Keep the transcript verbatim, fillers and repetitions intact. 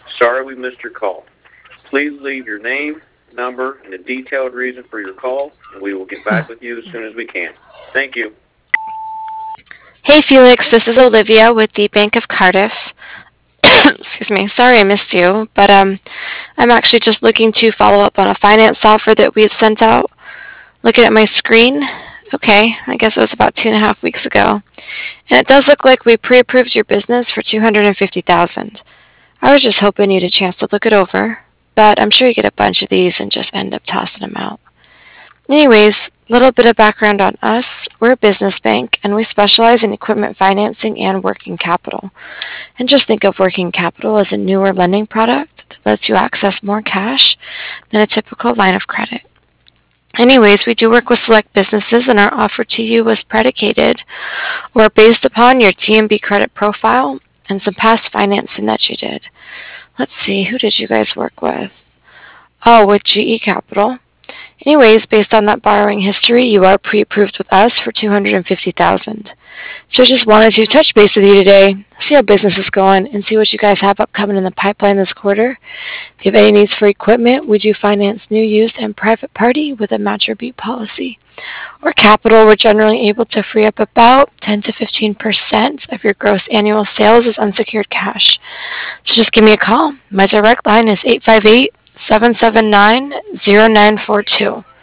Sorry we missed your call. Please leave your name, number, and a detailed reason for your call, and we will get back with you as soon as we can. Thank you. Hey Felix, this is Olivia with the Bank of Cardiff. Excuse me, sorry I missed you, but um, I'm actually just looking to follow up on a finance offer that we had sent out. Looking at my screen, okay, I guess it was about two and a half weeks ago, and it does look like we pre-approved your business for two hundred and fifty thousand dollars. I was just hoping you'd a chance to look it over, but I'm sure you get a bunch of these and just end up tossing them out. Anyways, a little bit of background on us. We're a business bank and we specialize in equipment financing and working capital. And just think of working capital as a newer lending product that lets you access more cash than a typical line of credit. Anyways, we do work with select businesses and our offer to you was predicated or based upon your T M B credit profile and some past financing that you did. Let's see, who did you guys work with? Oh, with G E Capital. Anyways, based on that borrowing history, you are pre-approved with us for two hundred fifty thousand dollars. So I just wanted to touch base with you today, see how business is going, and see what you guys have upcoming in the pipeline this quarter. If you have any needs for equipment, we do finance new, used, and private party with a match or beat policy. Or capital, we're generally able to free up about ten to fifteen percent of your gross annual sales as unsecured cash. So just give me a call. My direct line is eight five eight, seven seven nine, zero nine four two.